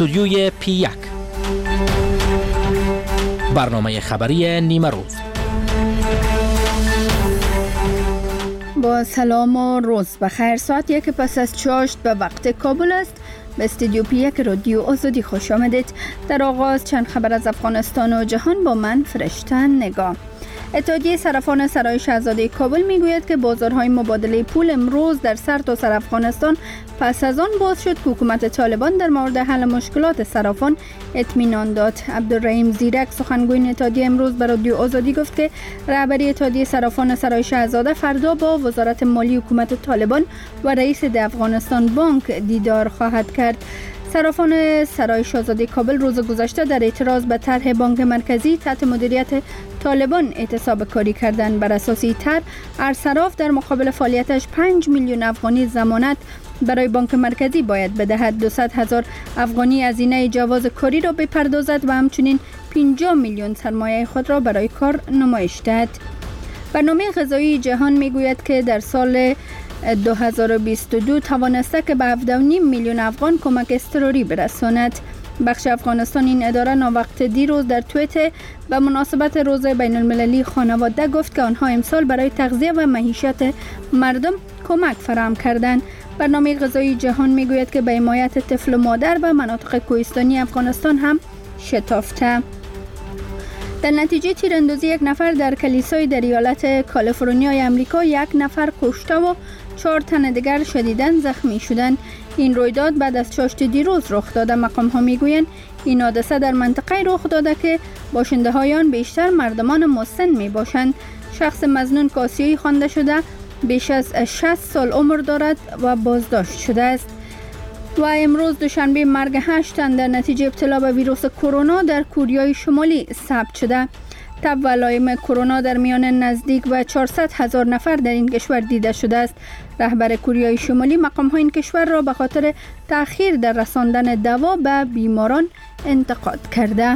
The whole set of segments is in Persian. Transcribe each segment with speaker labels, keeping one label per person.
Speaker 1: استودیوی P1 برنامه خبری نیمه روز.
Speaker 2: با سلام و روز بخیر. ساعت 1 پس از چاشت به وقت کابل است. به استودیو P1 رادیو آزادی خوش آمدید. در آغاز چند خبر از افغانستان و جهان با من فرشته نگاه. اتحادیه صرافان سرای شاهزاده کابل میگوید که بازارهای مبادله پول امروز در سرتاسر افغانستان پس از آن باز شد که حکومت طالبان در مورد حل مشکلات صرافان اطمینان داد. عبدالرحیم زیرک سخنگوی اتحادیه امروز به رادیو آزادی گفت که رهبری اتحادیه صرافان سرای شاهزاده فردا با وزارت مالی حکومت طالبان و رئیس افغانستان بانک دیدار خواهد کرد. صرافان سرای شاهزاده کابل روز گذشته در اعتراض به طرح بانک مرکزی تحت مدیریت طالبان اعتصاب کاری کردند. بر اساس این طرح ارصراف در مقابل فعالیتش 5 میلیون افغانی ضمانت برای بانک مرکزی باید بدهد، 200,000 افغانی هزینه جواز کاری را بپردازد و همچنین 50 میلیون سرمایه خود را برای کار نمایش دهد. برنامه غذایی جهان میگوید که در سال 2022 توانسته که به 17.5 میلیون افغان کمک اضطراری برساند. بخش افغانستان این اداره ناوقت دیروز در توییتر به مناسبت روز بین المللی خانواده گفت که آنها امسال برای تغذیه و معیشت مردم کمک فراهم کردند. برنامه غذایی جهان میگوید که به حمایت طفل و مادر و مناطق کوهستانی افغانستان هم شتافته. در نتیجه تیراندازی یک نفر در کلیسای در ایالت کالیفرنیا امریکا، یک نفر کشته و 4 تن دیگر شدیداً زخمی شدند. این رویداد بعد از چاشت دیروز رخ داده. مقام‌ها میگویند این حادثه در منطقه رخ داده که باشنده‌های آن بیشتر مردمان مسن میباشند. شخص مظنون که آسیایی خوانده شده بیش از 60 سال عمر دارد و بازداشت شده است. و امروز دوشنبه مرگ 8 تن در نتیجه ابتلا به ویروس کرونا در کره شمالی ثبت شده. تب و علائم کرونا در میان نزدیک به 400,000 نفر در این کشور دیده شده است. رهبر کره شمالی مقام‌های این کشور را به خاطر تأخیر در رساندن دوا به بیماران انتقاد کرده.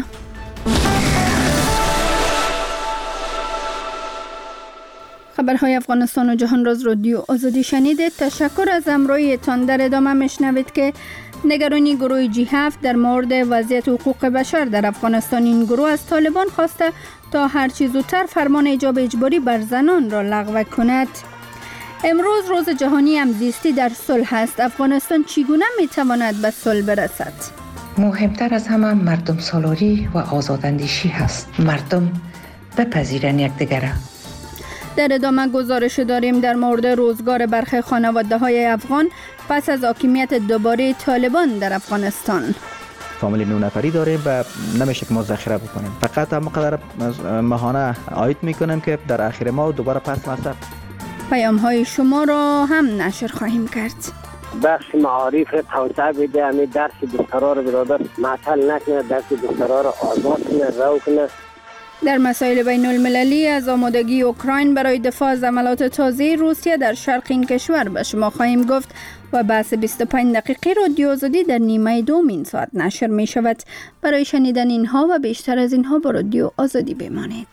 Speaker 2: خبرهای افغانستان و جهان راز رادیو آزادی شنیدید. تشکر از همراهیتان. در ادامه میشنوید که نگرانی گروه G7 در مورد وضعیت حقوق بشر در افغانستان. این گروه از طالبان خواسته تا هر چه زودتر فرمان حجاب اجباری بر زنان را لغو کند. امروز روز جهانی همزیستی در صلح است. افغانستان چگونه میتواند به صلح برسد؟
Speaker 3: مهمتر از همه مردم سالاری و آزاداندیشی هست. مردم بپذیرند یکدیگر.
Speaker 2: در ادامه گزارش داریم در مورد روزگار برخی خانواده‌های افغان پس از حاکمیت دوباره طالبان در افغانستان.
Speaker 4: فامیل 9 نفری داریم و نمیشه که ما ذخیره بکنیم. فقط هم قدر ماهانه عاید میکنیم که در آخر ماه دوباره پس مصرف.
Speaker 2: پیام‌های شما را هم نشر خواهیم کرد.
Speaker 5: بخش معارف توسعه بده، همین درس دکترا رو برادر معطل نکنه، درس دکترا رو آزاد کنه، رو کنه.
Speaker 2: در مسائل بین المللی از آمادگی اوکراین برای دفاع از حملات تازه روسیه در شرق این کشور به شما خواهیم گفت و بحث 25 دقیقه رادیو آزادی در نیمه دوم این ساعت نشر می شود. برای شنیدن اینها و بیشتر از اینها با رادیو آزادی بمانید.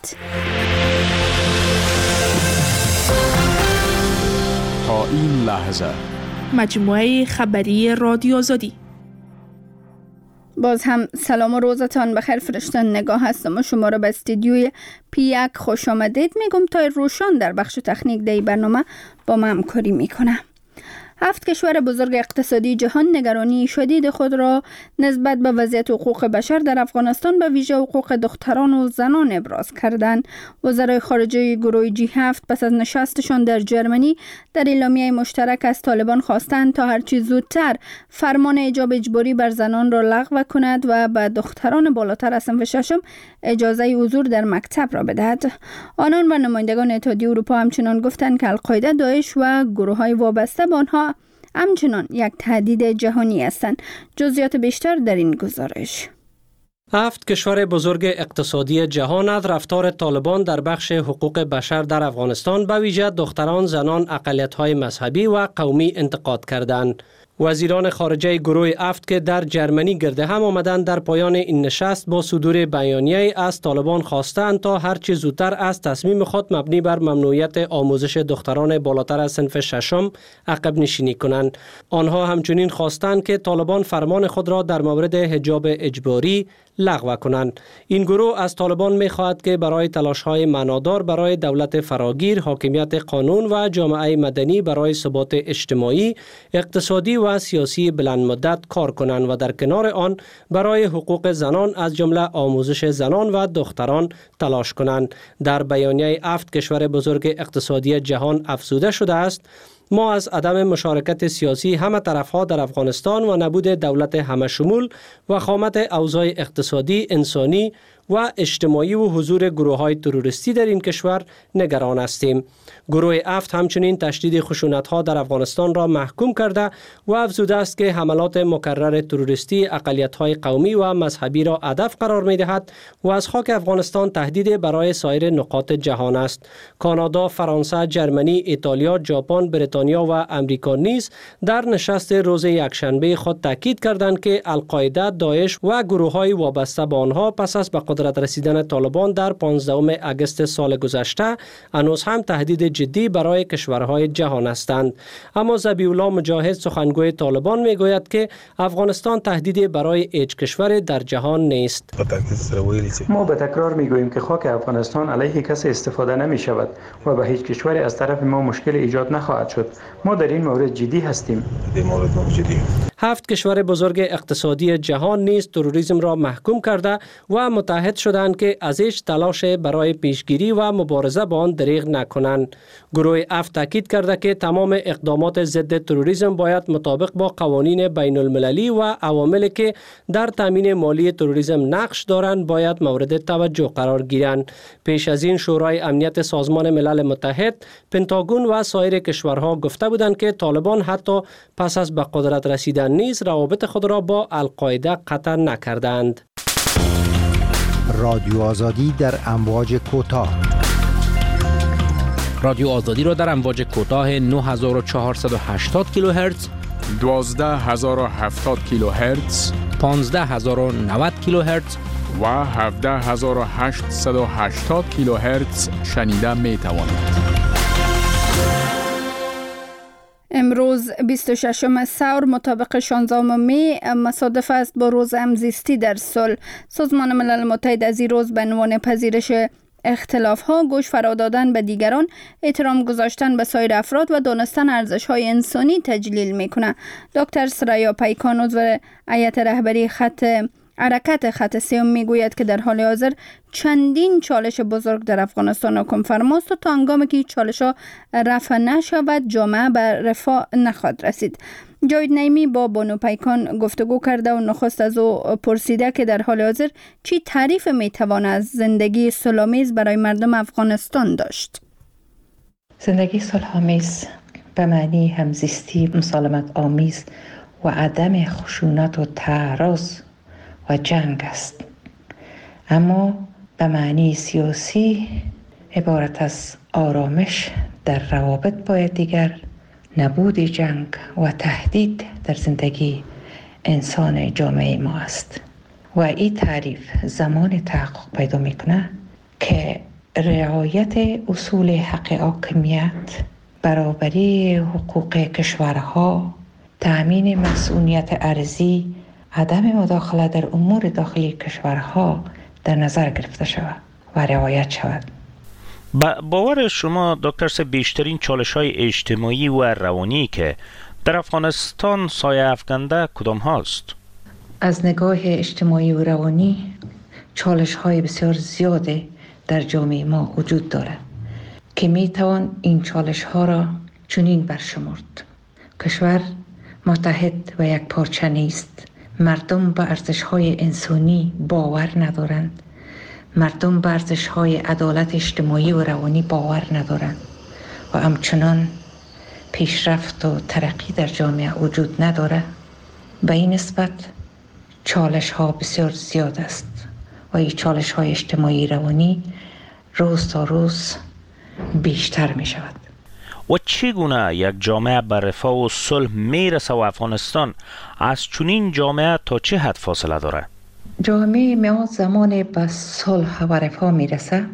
Speaker 6: تا این لحظه
Speaker 7: مجموعه خبری رادیو آزادی.
Speaker 2: باز هم سلام و روزتان بخیر. فرشته نگاه هستم و شما را به استودیوی P1 خوش آمدید میگم تا روشان در بخش تکنیک در برنامه با ما همکاری میکنه. 7 کشور بزرگ اقتصادی جهان نگرانی شدید خود را نسبت به وضعیت حقوق بشر در افغانستان به ویژه حقوق دختران و زنان ابراز کردند. وزرای خارجه گروه G7 پس از نشستشان در جرمنی در اعلامیه مشترک از طالبان خواستند تا هرچی زودتر فرمان حجاب اجباری بر زنان را لغو کند و به دختران بالاتر از صنف ششم اجازه حضور در مکتب را بدهد. آنان و نمایندگان اتحادیه اروپا همچنان گفتند که القاعده، داعش و گروه‌های وابسته به آنها همچنان یک تهدید جهانی هستند. جزئیات بیشتر در این گزارش.
Speaker 1: 7 کشور بزرگ اقتصادی جهان از رفتار طالبان در بخش حقوق بشر در افغانستان به ویژه دختران، زنان، اقلیت‌های مذهبی و قومی انتقاد کردند. وزیران خارجه گروه افت که در جرمنی گرده هم آمدند در پایان این نشست با صدور بیانیه‌ای از طالبان خواستند تا هرچه زودتر از تصمیم خود مبنی بر ممنوعیت آموزش دختران بالاتر از صنف ششم عقب نشینی کنند. آنها همچنین خواستند که طالبان فرمان خود را در مورد حجاب اجباری لغو کنند. این گروه از طالبان می‌خواهد که برای تلاش‌های معنادار برای دولت فراگیر، حاکمیت قانون و جامعه مدنی برای ثبات اجتماعی، اقتصادی و سیاسی بلند مدت کار کنند و در کنار آن برای حقوق زنان از جمله آموزش زنان و دختران تلاش کنند. در بیانیه افت کشور بزرگ اقتصادی جهان افزوده شده است: ما از عدم مشارکت سیاسی همه طرفها در افغانستان و نبود دولت همه شمول و خامت اوضاع اقتصادی، انسانی و اجتماعی و حضور گروه‌های تروریستی در این کشور نگران هستیم. گروه افت همچنین تشدید خشونت‌ها در افغانستان را محکوم کرده و افزوده است که حملات مکرر تروریستی اقلیت‌های قومی و مذهبی را هدف قرار می‌دهد و از خاک افغانستان تهدید برای سایر نقاط جهان است. کانادا، فرانسه، جرمنی، ایتالیا، ژاپن، بریتانیا و امریکا نیز در نشست روز یکشنبه خود تاکید کردند که القاعده، داعش و گروه‌های وابسته به آنها پس از به قدرت رسیدن طالبان در 15 اگست سال گذشته هنوز هم تهدید جدی برای کشورهای جهان هستند. اما ذبیح الله مجاهد، سخنگوی طالبان، میگوید که افغانستان تهدیدی برای هیچ کشور در جهان نیست.
Speaker 8: ما به تکرار میگوییم که خاک افغانستان علیه کسی استفاده نمی شود و به هیچ کشوری از طرف ما مشکل ایجاد نخواهد شد. ما در این مورد جدی هستیم.
Speaker 1: 7 کشور بزرگ اقتصادی جهان نیز تروریسم را محکوم کرده و متحد شدند که از هیچ تلاش برای پیشگیری و مبارزه با آن دریغ نکنند. گروه افت تاکید کرده که تمام اقدامات ضد تروریسم باید مطابق با قوانین بین المللی و عواملی که در تامین مالی تروریسم نقش دارند باید مورد توجه قرار گیرند. پیش از این شورای امنیت سازمان ملل متحد، پنتاگون و سایر کشورها گفته بودند که طالبان حتی پس از به قدرت رسیدن نیز روابط خود را با القاعده قطع نکردند.
Speaker 9: رادیو آزادی در امواج کوتاه.
Speaker 10: رادیو آزادی را در امواج کوتاه 9480 کیلوهرتز،
Speaker 6: 12070 کیلوهرتز،
Speaker 10: 15090 کیلوهرتز
Speaker 6: و 17880 کیلوهرتز شنیده می توانید.
Speaker 2: امروز 26 ثور مطابق 16 می مصادف است با روز همزیستی در صلح. سازمان ملل متحد از این روز به عنوان پذیرش اختلاف‌ها، گوش فرا دادن به دیگران، احترام گذاشتن به سایر افراد و دانستن ارزش‌های انسانی تجلیل می‌کند. دکتر سریا پیکان، عضو هیئت رهبری حرکت خط سیوم، میگوید که در حال حاضر چندین چالش بزرگ در افغانستان حکم فرماست و تا هنگامی که چالش‌ها رفع نشود جامعه به رفاه نخواهد رسید. جاوید نعیمی با بانو پیکان گفتگو کرده و نخست از او پرسیده که در حال حاضر چی تعریف میتوان از زندگی صلح‌آمیز برای مردم افغانستان داشت؟
Speaker 3: زندگی صلح‌آمیز به معنی همزیستی مسالمت آمیز و عدم خشونت و تعارض و جنگ است، اما به معنی سیاسی عبارت از آرامش در روابط با دیگر، نبود جنگ و تهدید در زندگی انسان جامعه ما است. و این تعریف زمان تحقق پیدا میکنه که رعایت اصول حق حاکمیت، برابری حقوق کشورها، تأمین مسئولیت ارضی، عدم مداخله در امور داخلی کشورها در نظر گرفته شود و رعایت شود.
Speaker 11: باور شما دکتر صاحب بیشترین چالش‌های اجتماعی و روانی که در افغانستان سایه افکنده کدام هاست؟
Speaker 3: از نگاه اجتماعی و روانی چالش‌های بسیار زیاده در جامعه ما وجود دارد که میتوان این چالش‌ها را چنین برشمرد: کشور متحد و یک پارچه نیست. مردم به ارزش‌های انسانی باور ندارند. مردم به ارزش‌های عدالت اجتماعی و روانی باور ندارند و همچنان پیشرفت و ترقی در جامعه وجود ندارد. به این نسبت چالش‌ها بسیار زیاد است و این چالش‌های اجتماعی روانی روز تا روز بیشتر می شود.
Speaker 11: و چگونه یک جامعه به رفاه و صلح میرسه و افغانستان از چنین جامعه تا چه حد فاصله داره؟
Speaker 3: جامعه ما زمان به صلح و رفاه میرسه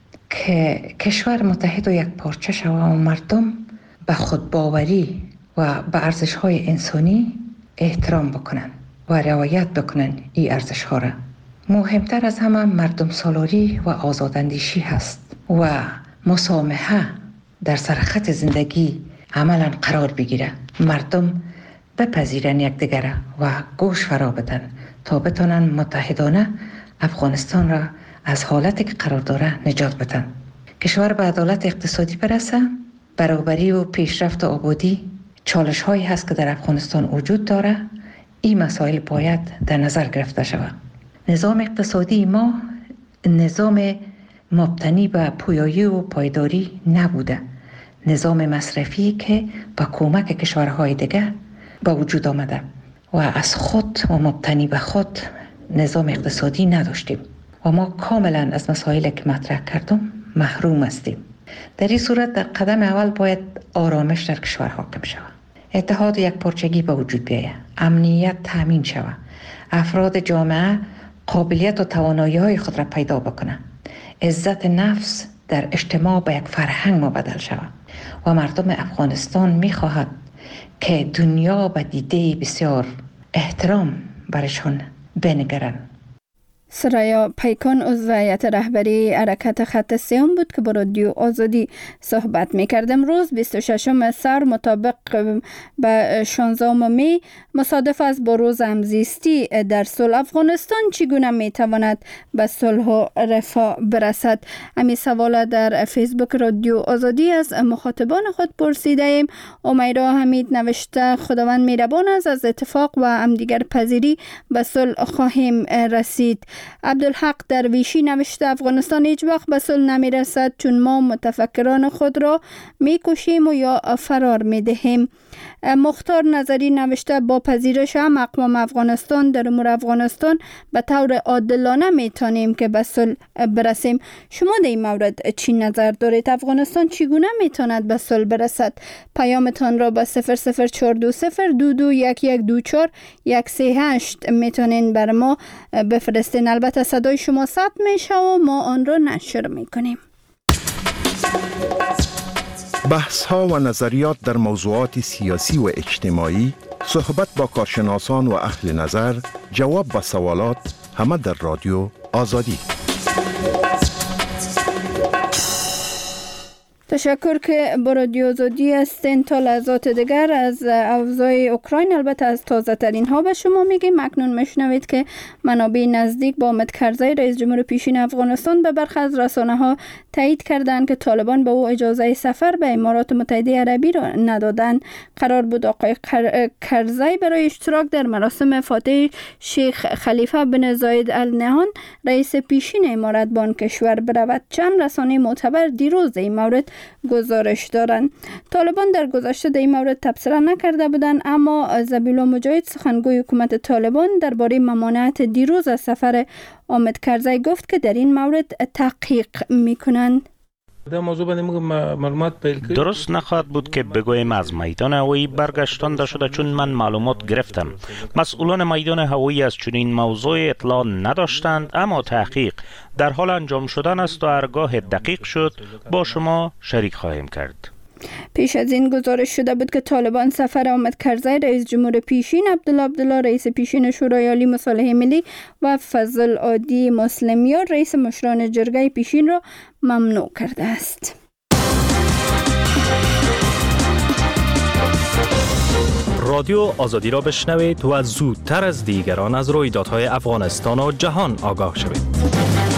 Speaker 3: که کشور متحد و یک پارچه شود و مردم به خودباوری و به ارزش‌های انسانی احترام بکنن و رعایت بکنن این ارزش‌ها را. مهمتر از همه مردم سالاری و آزاداندیشی هست و مسامحه در سرخط زندگی عملا قرار بگیره. مردم بپذیرن یکدیگر و گوش فرا بدن تا بتونن متحدانه افغانستان را از حالتی که قرار داره نجات بدن. کشور به عدالت اقتصادی برسه، برابری و پیشرفت و آبادی چالش هایی هست که در افغانستان وجود داره. این مسائل باید در نظر گرفته شود. نظام اقتصادی ما نظام مبتنی به پویایی و پایداری نبوده. نظام مصرفی که با کمک کشورهای دیگه با وجود آمده و از خود و مبتنی به خود نظام اقتصادی نداشتیم و ما کاملا از مسائلی که مطرح کردم محروم هستیم. در این صورت در قدم اول باید آرامش در کشور حاکم شود، اتحاد و یک پارچگی به وجود بیاید، امنیت تامین شود، افراد جامعه قابلیت و توانایی‌های خود را پیدا بکنند، عزت نفس در اجتماع به یک فرهنگ مبدل شود و مردم افغانستان می‌خواهد که دنیا به دیده بسیار احترام برشان بنگرند.
Speaker 2: سریا پیکان عضو هیئت رهبری حرکت خط سه‌ام بود که با رادیو آزادی صحبت می‌کرد. امروز 26 سر مطابق به 16 می مصادف است با روز همزیستی در صلح. افغانستان چگونه میتواند به صلح و رفاه برسد؟ همین سوال در فیسبوک رادیو آزادی از مخاطبان خود پرسیده ایم. امیرا حمید نوشته خداوند مهربان است، از اتفاق و همدیگر پذیری به صلح خواهیم رسید. عبدالحق درویشی نوشته افغانستان هیچ وقت به صلح نمیرسد چون ما متفکران خود را میکشیم و یا فرار میدهیم. مختار نظری نوشته با پذیرش هم اقوام افغانستان در امور افغانستان به طور عادلانه میتونیم که به صلح برسیم. شما در این مورد چی نظر دارید؟ افغانستان چگونه میتواند به صلح برسد؟ پیامتان را به 0042021124138 میتونین بر ما بفرستین. البته صدای شما ثبت میشه و ما آن را نشر میکنیم.
Speaker 12: بحث ها و نظریات در موضوعات سیاسی و اجتماعی، صحبت با کارشناسان و اهل نظر، جواب به سوالات، همه در رادیو آزادی.
Speaker 2: تشکر که با رادیو آزادی هستین. تا لحظات دیگر از اوضاع اوکراین، البته از تازه ترین ها به شما میگیم. اکنون میشنوید که منابع نزدیک با حامد کرزی رئیس جمهور پیشین افغانستان به برخی از رسانه ها تایید کردند که طالبان به او اجازه سفر به امارات متحده عربی را ندادند. قرار بود آقای کرزی برای اشتراک در مراسم فاتح شیخ خلیفه بن زاید ال نهیان رئیس پیشین امارات به آن کشور برود. چند رسانه معتبر دیروز این مورد گزارش دارند. طالبان در گذشته در این مورد تبصره نکرده بودند، اما ذبیحالله مجاهد سخنگوی حکومت طالبان درباره ممانعت دیروز از سفر حامد کرزی گفت که در این مورد تحقیق میکنند.
Speaker 11: درست نخواهد بود که بگویم از میدان هوایی برگشتانده شده، چون من معلومات گرفتم. مسئولان میدان هوایی از چنین موضوع اطلاع نداشتند، اما تحقیق در حال انجام شدن است و هرگاه دقیق شد با شما شریک خواهیم کرد.
Speaker 2: پیش از این گزارش شده بود که طالبان سفر حامد کرزی رئیس جمهور پیشین، عبدالله رئیس پیشین شورای عالی مصالحه ملی و فضل عادی مسلمیان رئیس مشران جرگه پیشین را ممنوع کرده است.
Speaker 13: رادیو آزادی را بشنوید و زودتر از دیگران از رویدادهای افغانستان و جهان آگاه شوید.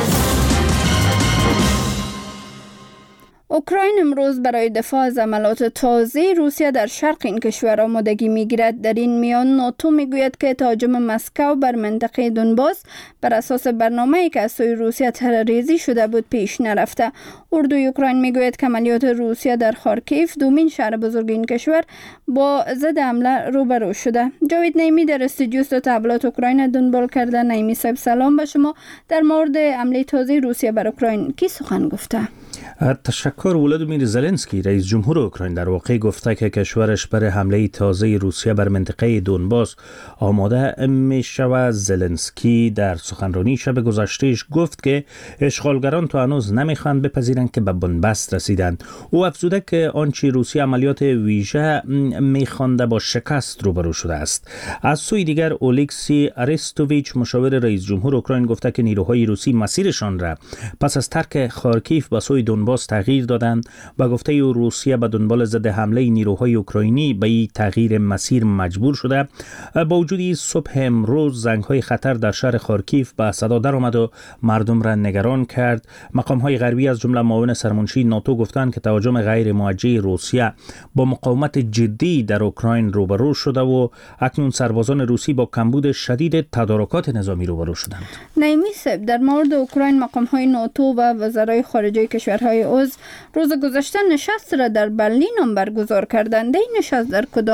Speaker 2: اوکراین امروز برای دفاع از عملات تازه روسیه در شرق این کشور آمادگی میگیرد. در این میان ناتو میگوید که تهاجم مسکو بر منطقه دونباس بر اساس برنامه‌ای که از سوی روسیه طرح‌ریزی شده بود پیش نرفته. اردوی اوکراین میگوید که عملیات روسیه در خارکیف، دومین شهر بزرگ این کشور، با ضد حمله روبرو شده. جاوید نعیمی در استودیو تبلیغات اوکراین دنبال کرده. نعیمی صاحب سلام به شما. در مورد حمله تازه روسیه بر اوکراین کی سخن گفته؟
Speaker 13: تشکر. ولادیمیر زلنسکی رئیس جمهور اوکراین در واقع گفته که کشورش برای حمله تازه روسیه بر منطقه دونباس آماده می شود. زلنسکی در سخنرانی شب گذشتهش گفت که اشغالگران تا هنوز نمیخواهند بپذیرند که به بنبست رسیدند. او افزوده که آنچه روسیه عملیات ویژه میخوانده با شکست روبرو شده است. از سوی دیگر اولکسی آرستوویچ مشاور رئیس جمهور اوکراین گفته که نیروهای روسی مسیرشان را پس از ترک خارکیف به سوی دونباس تغییر دادند و گفته او روسیه به دنبال ضد حمله نیروهای اوکراینی به این تغییر مسیر مجبور شده. با وجود صبح امروز زنگ‌های خطر در شهر خارکیف به صدا درآمد و مردم را نگران کرد. مقام‌های غربی از جمله معاون سرمنشی ناتو گفتند که تهاجم غیر موجه روسیه با مقاومت جدی در اوکراین روبرو شده و اکنون سربازان روسی با کمبود شدید تدارکات نظامی روبرو شدند.
Speaker 2: نعیمی صاحب، در مورد اوکراین مقام‌های ناتو و وزرای خارجه کشورهای عضو روز گذشته نشست را در برلین هم برگزار کردند. این نشست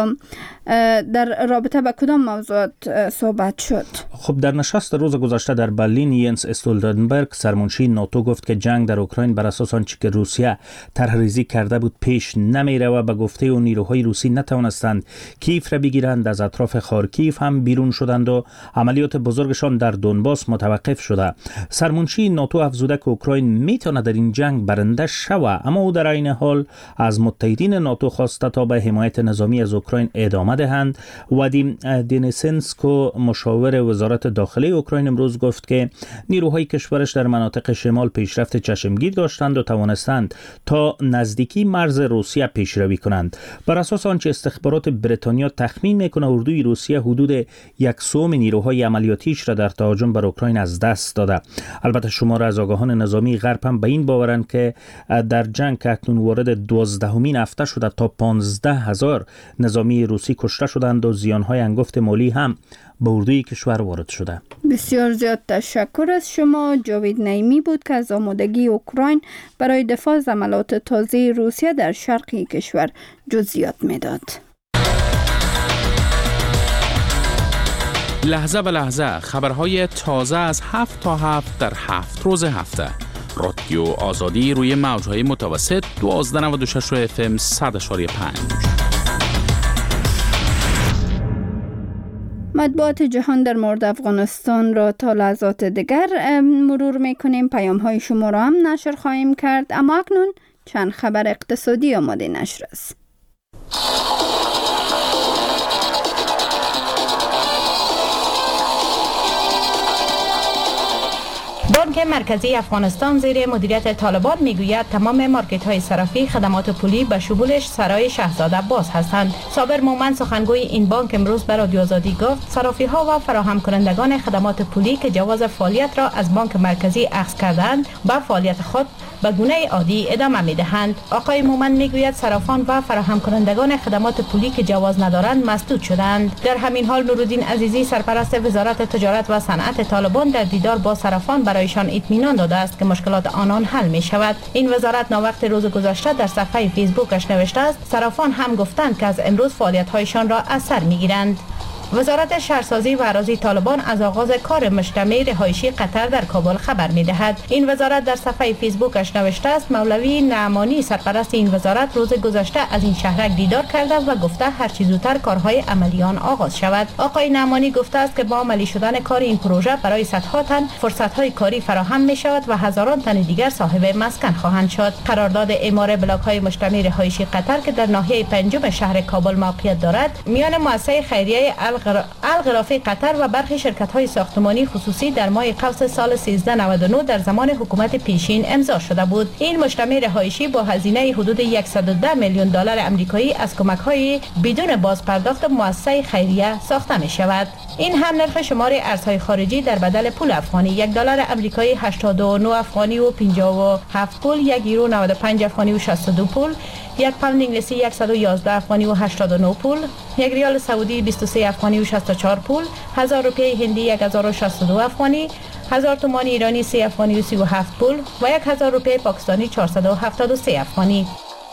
Speaker 2: در رابطه با کدام موضوعات صحبت شد؟
Speaker 13: خب در نشست روز گذشته در برلین ینس استولتنبرگ سرمنشی ناتو گفت که جنگ در اوکراین بر اساس آنچه که روسیه طرح‌ریزی کرده بود پیش نمیره و به گفته او نیروهای روسی نتوانستند کیف را بگیرند. از اطراف خارکیف هم بیرون شدند و عملیات بزرگشان در دونباس متوقف شده. سرمنشی ناتو افزوده که اوکراین میتونه در این جنگ برنده شود، اما او در عین حال از متحدین ناتو خواسته تا به حمایت نظامی از اوکراین ادامه دهند. وادیم دنیسنسکو مشاور وزارت داخلی اوکراین امروز گفت که نیروهای کشورش در مناطق شمال پیشرفت چشمگیر داشتند و توانستند تا نزدیکی مرز روسیه پیشروی کنند. بر اساس آنچه استخبارات بریتانیا تخمین میکنه اردوی روسیه حدود 1/3 نیروهای عملیاتیش را در تهاجم بر اوکراین از دست داده. البته شمار از آگاهان نظامی غرب هم به این باورند که در جنگ که اکنون وارد 12مین هفته شده تا 15,000 نظامی روسی کشته شدند و زیانهای انگفت مالی هم به اردوی کشور وارد شده.
Speaker 2: بسیار زیاد تشکر از شما. جاوید نعیمی بود که از آمادگی اوکراین برای دفاع از حملات تازه روسیه در شرقی کشور جزئیات میداد.
Speaker 6: لحظه به لحظه خبرهای تازه از 7 تا 7 در 7 روز هفته. رادیو آزادی روی موجهای متوسط 1296 FM 100.5.
Speaker 2: مطبوعات جهان در مورد افغانستان را تا لحظات دیگر مرور میکنیم. پیام های شما را هم نشر خواهیم کرد، اما اکنون چند خبر اقتصادی آماده نشر است.
Speaker 14: بانک مرکزی افغانستان زیر مدیریت طالبان میگوید تمام مارکت های صرافی خدمات پولی به شمولش سرای شهزاده باز هستند. صابر مومن سخنگوی این بانک امروز به رادیو آزادی گفت صرافی ها و فراهم کنندگان خدمات پولی که جواز فعالیت را از بانک مرکزی اخذ کردند به فعالیت خود به گونه عادی ادامه میدهند. آقای مومن میگوید صرافان و فراهم کنندگان خدمات پولی که جواز ندارند مسدود شدند. در همین حال نورالدین عزیزی سرپرست وزارت تجارت و صنعت طالبان در دیدار با صرافان برایشان اطمینان داده است که مشکلات آنان حل می شود. این وزارت ناوقت روز گذشته در صفحه فیسبوکش نوشته است صرافان هم گفتند که از امروز فعالیت هایشان را از سر می گیرند. وزارت شهرسازی و اراضی طالبان از آغاز کار مجتمع رهایشی قطر در کابل خبر می‌دهد. این وزارت در صفحه فیسبوکش نوشته است مولوی نعمانی سرپرست این وزارت روز گذشته از این شهرک دیدار کرده و گفته هر چه زودتر کارهای عملیان آغاز شود. آقای نعمانی گفته است که با عملی شدن کار این پروژه برای صدها تن فرصت‌های کاری فراهم می‌شود و هزاران تن دیگر صاحب مسکن خواهند شد. قرارداد اعمار بلاک‌های مجتمع رهایشی قطر که در ناحیه پنجم شهر کابل موقعیت دارد میان مؤسسه خیریه الغرافی قطر و برخی شرکت‌های ساختمانی خصوصی در ماه قوس سال 1399 در زمان حکومت پیشین امضا شده بود. این مجتمع رهایشی با هزینه حدود 110 میلیون دلار آمریکایی از کمک‌های بدون بازپرداخت مؤسسه خیریه ساخته می‌شود. این هم نرخ شمار ارزهای خارجی در بدل پول افغانی: 1 دلار آمریکایی 89 افغانی و 57 پول، 1 یورو 95 افغانی و 62 پول، 1 پوند انگلیسی 111 افغانی و 89 پول، 1 ریال سعودی 23 افغانی و 64 پول، 1000 روپیه هندی 1062 افغانی، 1000 تومان ایرانی 3 افغانی و 37 پول و 1000 روپیه پاکستانی 473 افغانی.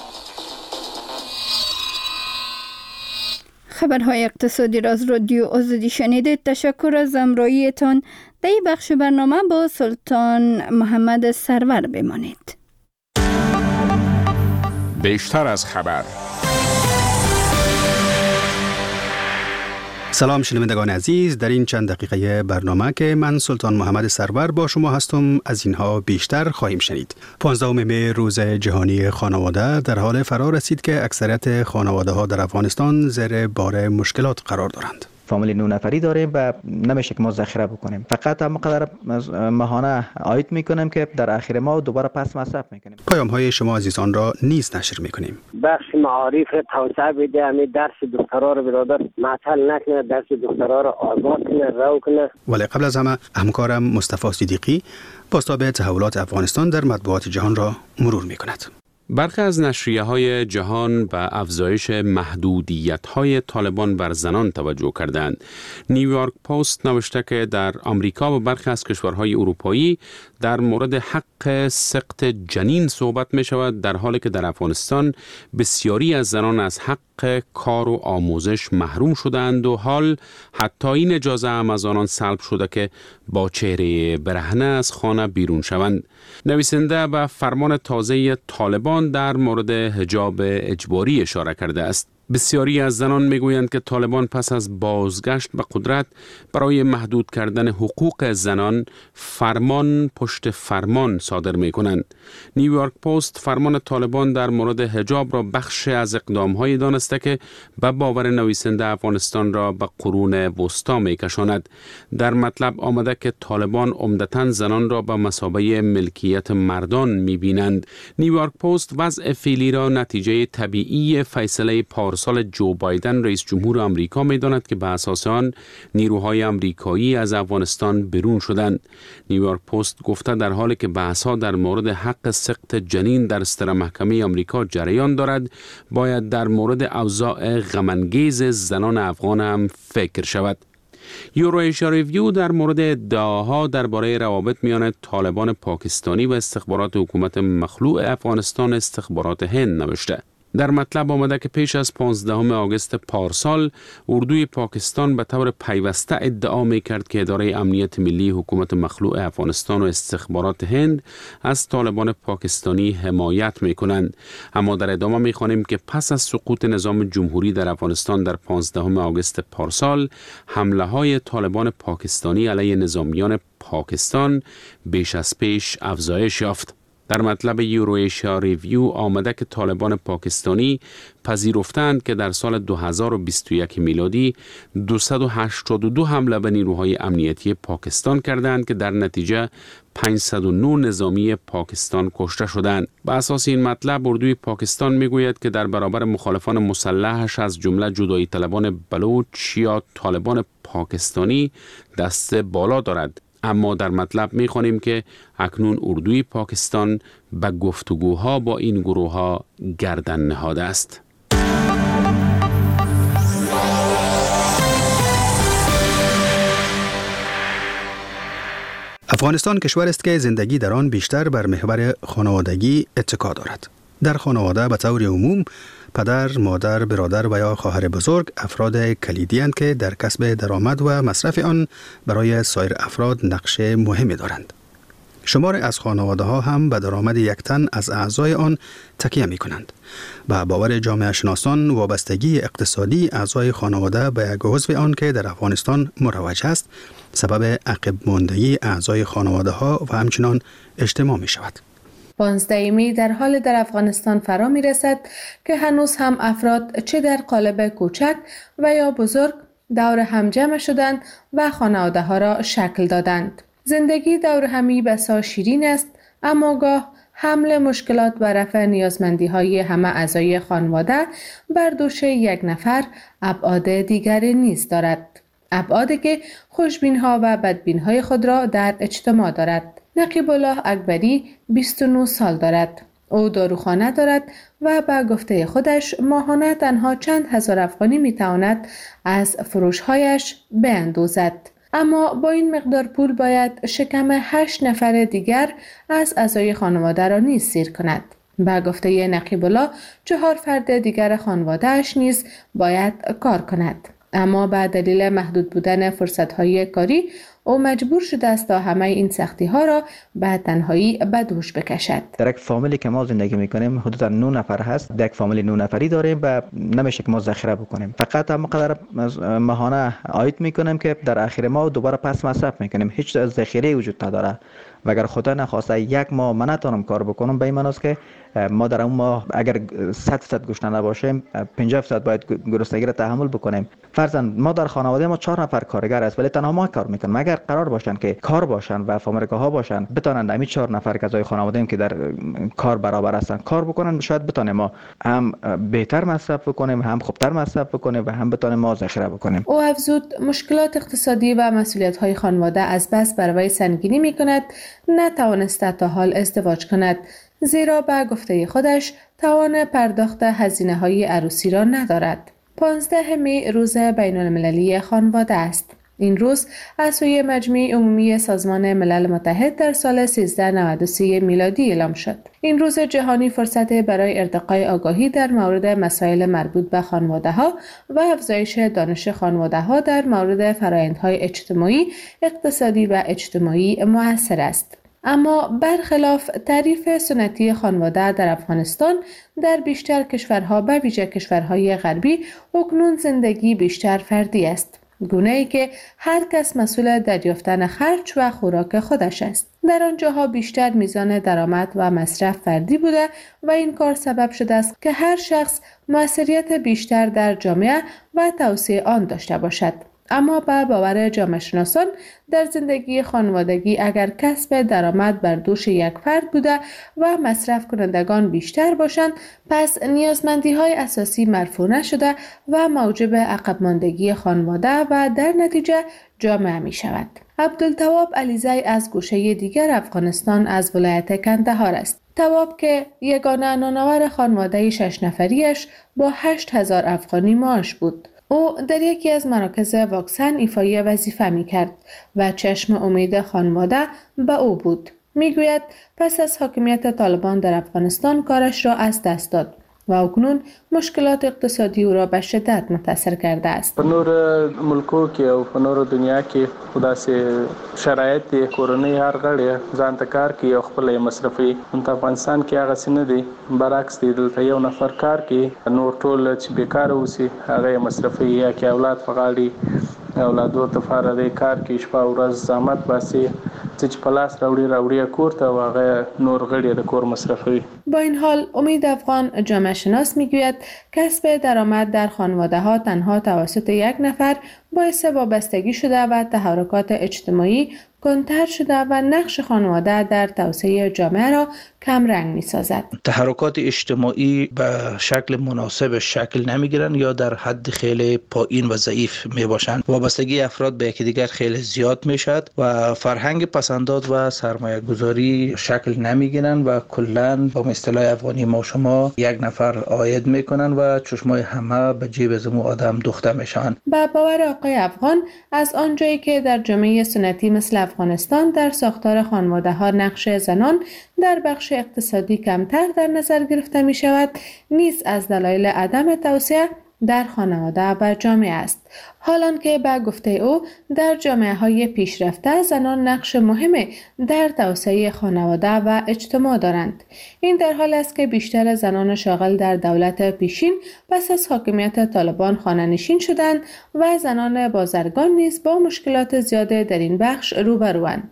Speaker 2: خبرهای اقتصادی را از رادیو آزادی شنیدید. تشکر از همراهیتان. در این بخش برنامه با سلطان محمد سرور بمانید.
Speaker 6: بیشتر از خبر.
Speaker 15: سلام شنوندگان عزیز، در این چند دقیقه برنامه که من سلطان محمد سرور با شما هستم از اینها بیشتر خواهیم شنید. 15 می روز جهانی خانواده در حال فرا رسید که اکثریت خانواده ها در افغانستان زیر بار مشکلات قرار دارند.
Speaker 4: فامیل 9 نفری داریم و نمیشه که ما ذخیره بکنیم. فقط هم قدر ماهانه عاید میکنیم که در آخر ماه دوباره پس مصرف میکنیم.
Speaker 15: پیام های شما عزیزان را نیز نشر میکنیم.
Speaker 5: بخش معارف توسعه بده، همین درس دخترها رو برادر معطل نکنه، درس دخترها رو آزاد کنه، رو کنه.
Speaker 15: ولی قبل از همه همکارم مصطفی صدیقی بازتاب تحولات افغانستان در مطبوعات جهان را مرور میکند.
Speaker 6: برخی از نشریه‌های جهان به افزایش محدودیت‌های طالبان بر زنان توجه کردند. نیویورک پست نوشته که در آمریکا و برخی از کشورهای اروپایی در مورد حق سقط جنین صحبت می شود، در حالی که در افغانستان بسیاری از زنان از حق کار و آموزش محروم شدند و حال حتی این اجازه هم از آنان سلب شده که با چهره برهنه از خانه بیرون شوند. نویسنده به فرمان تازه طالبان در مورد حجاب اجباری اشاره کرده است. بسیاری از زنان میگویند که طالبان پس از بازگشت به قدرت برای محدود کردن حقوق زنان فرمان پشت فرمان صادر میکنند. نیویورک پست فرمان طالبان در مورد حجاب را بخش از اقدام‌هایی دانسته که به باور نویسنده افغانستان را به قرون وسطا میکشاند. در مطلب آمده که طالبان عمدتاً زنان را به مثابه ملکیت مردان میبینند. نیویورک پست وضع فعلی را نتیجه طبیعی فیصله پارسال جو بایدن رئیس جمهور آمریکا می‌داند که به اساس آن نیروهای آمریکایی از افغانستان برون شدند. نیویورک پست گفته در حالی که بحث‌ها در مورد حق سقط جنین در ستر محکمه آمریکا جریان دارد، باید در مورد اوضاع غم‌انگیز زنان افغان هم فکر شود. یورویشیا ریویو در مورد ادعاها درباره روابط میان طالبان پاکستانی و استخبارات حکومت مخلوع افغانستان استخبارات هند نوشته. در مطلب آمده که پیش از 15 آگوست پارسال اردوی پاکستان به طور پیوسته ادعا می‌کرد که اداره امنیت ملی حکومت مخلوع افغانستان و استخبارات هند از طالبان پاکستانی حمایت می‌کنند. اما در ادامه می‌خوانیم که پس از سقوط نظام جمهوری در افغانستان در 15 آگوست پارسال حمله‌های طالبان پاکستانی علیه نظامیان پاکستان بیش از پیش افزایش یافت. در مطلب یورویشیا ریویو آمده که طالبان پاکستانی پذیرفتند که در سال 2021 میلادی 282 حمله به نیروهای امنیتی پاکستان کردند که در نتیجه 509 نظامی پاکستان کشته شدند. به اساس این مطلب اردوی پاکستان میگوید که در برابر مخالفان مسلحش از جمله جدایی طلبان بلوچ یا طالبان پاکستانی دست بالا دارد. اما در مطلب می‌خوانیم که اکنون اردوی پاکستان به گفتگوها با این گروه‌ها گردن نهاده است.
Speaker 15: افغانستان کشور است که زندگی در آن بیشتر بر محور خانوادگی اتکا دارد. در خانواده به طور عموم پدر، مادر، برادر و یا خواهر بزرگ افراد کلیدی اند که در کسب درآمد و مصرف آن برای سایر افراد نقش مهمی دارند. شمار از خانواده ها هم به درآمد یک تن از اعضای آن تکیه می کنند. به باور جامعه شناسان وابستگی اقتصادی اعضای خانواده به یک عضو آن که در افغانستان مروج است سبب عقب ماندگی اعضای خانواده ها و همچنان اجتماع می شود.
Speaker 16: 15 می در حال در افغانستان فرا می رسد که هنوز هم افراد چه در قالب کوچک و یا بزرگ دور هم جمع شدند و خانواده ها را شکل دادند. زندگی دور همی بسا شیرین است، اما گاه حمل مشکلات و رفع نیازمندی های همه اعضای خانواده بر دوش یک نفر ابعاد دیگری نیز دارد. ابعادی که خوشبین ها و بدبین های خود را در اجتماع دارد. نقیب الله اکبری 29 سال دارد. او داروخانه دارد و به گفته خودش ماهانه تنها چند هزار افغانی میتواند از فروشهایش بیندوزد. اما با این مقدار پول باید شکم 8 نفر دیگر از اعضای خانواده را نیز سیر کند. به گفته نقیب الله 4 فرد دیگر خانواده‌اش نیز باید کار کند. اما به دلیل محدود بودن فرصت‌های کاری او مجبور شده است تا همه این سختی ها را به تنهایی به دوش بکشد.
Speaker 4: در یک فامیلی که ما زندگی میکنیم حدودا 9 نفر هست. در یک فامیل 9 نفری داریم و نمیشه که ما ذخیره بکنیم. فقط هم قدر ماهانه عاید میکنیم که در آخر ماه دوباره پس مصرف میکنیم. هیچ ذخیره وجود نداره. و اگر خدا نخواسته یک ماه من نتونم کار بکنم، به این معنی است که ما در اون ماه اگر 100% گشنه نباشیم 50% باید گرسنگی را تحمل بکنیم. فرضاً ما در خانواده ما 4 نفر کارگر است ولی تنها ما کار میکنیم. اگر قرار باشن که کار باشن و فامریکاها باشن بتونن همین 4 نفر کسای خانواده که در کار برابر هستن کار بکنن، شاید بتونیم ما هم بهتر مصرف بکنیم، هم خوبتر مصرف بکنیم و هم بتونیم ما ذخیره بکنیم.
Speaker 16: او افزود مشکلات اقتصادی و مسئولیت‌های خانواده از بس بر وی سنگینی میکند نتوانسته تا حال ازدواج کند، زیرا به گفته خودش توان پرداخت هزینه‌های عروسی را ندارد. 15 می روز بین‌المللی خانواده است. این روز از سوی مجمع عمومی سازمان ملل متحد در سال 1393 میلادی اعلام شد. این روز جهانی فرصت برای ارتقای آگاهی در مورد مسائل مربوط به خانواده‌ها و افزایش دانش خانواده‌ها در مورد فرآیندهای اجتماعی، اقتصادی و اجتماعی مؤثر است. اما برخلاف تعریف سنتی خانواده در افغانستان، در بیشتر کشورها به ویژه کشورهای غربی اکنون زندگی بیشتر فردی است، گونه‌ای که هر کس مسئول دریافتن خرج و خوراک خودش است. در آنجاها بیشتر میزان درآمد و مصرف فردی بوده و این کار سبب شده است که هر شخص موثریت بیشتر در جامعه و توسعه آن داشته باشد. اما به باور جامعه شناسان در زندگی خانوادگی اگر کسب درآمد بر دوش یک فرد بوده و مصرف کنندگان بیشتر باشند، پس نیازمندی‌های اساسی مرفوع نشده و موجب عقب ماندگی خانواده و در نتیجه جامعه می شود. عبدالتواب علیزی از گوشه دیگر افغانستان از ولایت کندهار است. تواب که یگانه نانآور خانواده 6 نفریش با 8000 افغانی معاش بود. او در یکی از مراکز واکسن ایفای وظیفه می کرد و چشم امید خانواده به او بود. می گوید پس از حاکمیت طالبان در افغانستان کارش را از دست داد و اکنون مشکلات اقتصادی او را به شدت متاثر کرده است.
Speaker 17: په نور ملکو کې او په نور دنیا کې خداسې شرایط کورنۍ هر غړی ځان ته کار کوي او خپل مصرفي. په افغانستان کې هغه څه نه دي، برعکس دی. دلته یو نفر کار کوي، نور ټول چې بیکاره اوسي هغه مصرفي یا کې اولاد په غاړي اولادو ته فارغ کار کوي، شپه او ورځ زحمت باسي، چې په لاس راوړي کور ته او هغه نور غړي د کور مصرفوي.
Speaker 16: با این حال امید افغان جامعه شناس میگوید کسب درآمد در خانواده ها تنها توسط یک نفر باعث وابستگی شده و تحرکات اجتماعی کندتر شده و نقش خانواده در توسعه جامعه را کم رنگ می سازد.
Speaker 18: تحرکات اجتماعی به شکل مناسب شکل نمی گیرند یا در حد خیلی پایین و ضعیف می باشند. وابستگی افراد به یکدیگر خیلی زیاد می شد و فرهنگ پسنداز و سرمایه گذاری شکل نمی گیرند و کلاً با اصطلاح افغانی ما شما یک نفر عاید می کنند و چشمای همه به جیب زمو آدم دوخته می شوند.
Speaker 16: با باور آقای افغان، از آنجایی که در جامعه سنتی مثل افغانستان در ساختار خانواده ها نقش زنان در بخش اقتصادی کمتر در نظر گرفته می شود، نیز از دلایل عدم توسعه در خانواده و جامعه است. حالان که به گفته او در جامعه های پیشرفته زنان نقش مهم در توسعه خانواده و اجتماع دارند. این در حال است که بیشتر زنان شاغل در دولت پیشین پس از حاکمیت طالبان خانه‌نشین شدند و زنان بازرگان نیز با مشکلات زیاده در این بخش روبروند.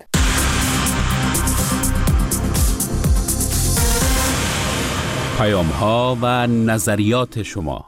Speaker 6: پیام‌ها و نظریات شما.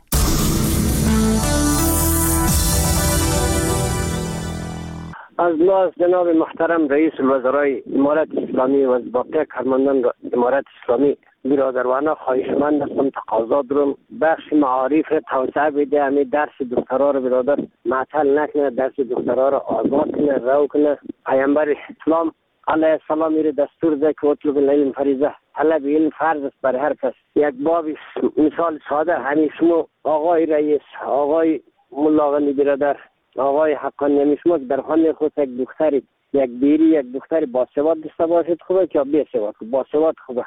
Speaker 5: از ناز جناب محترم رئیس الوزرای امارت اسلامی و باقی کارمندان امارت اسلامی برادرانه خواهشمند هستم تقاضا دارم بخش معارف توسعه بده، همین درس دکترا رو برادر معطل نکنه، درس دکترا رو آزاد کنه، رو کنه. پیامبر اسلام علیه السلام میره دستور ده که اطلب العلم فریضه، طلب علم فرض است بر هر کس. یک باب مثال ساده همین شما آقای رئیس، آقای ملاغنی برادر، آقای حقانی همیشما در خانه خود یک دختری، یک بیری، یک دختری باسواد داشته باشد خوبه که بیسواد؟ باسواد خوبه.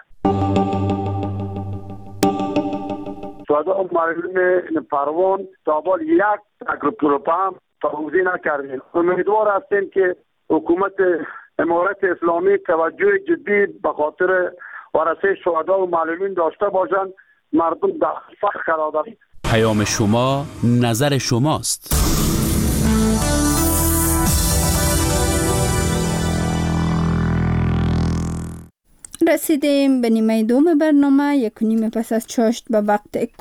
Speaker 19: صدا معلوم پروان تا بال یک اگروپروپا توضیح نکردیم. امیدوار هستیم که حکومت امارت اسلامی توجه جدی به خاطر ورثه شهدا و معلولین داشته باشند. مردم در فخر قرار دارند.
Speaker 6: پیام شما، نظر شماست.
Speaker 2: رسیدیم به نیمه دوم برنامه. 1:30 پس از چاشت به وقت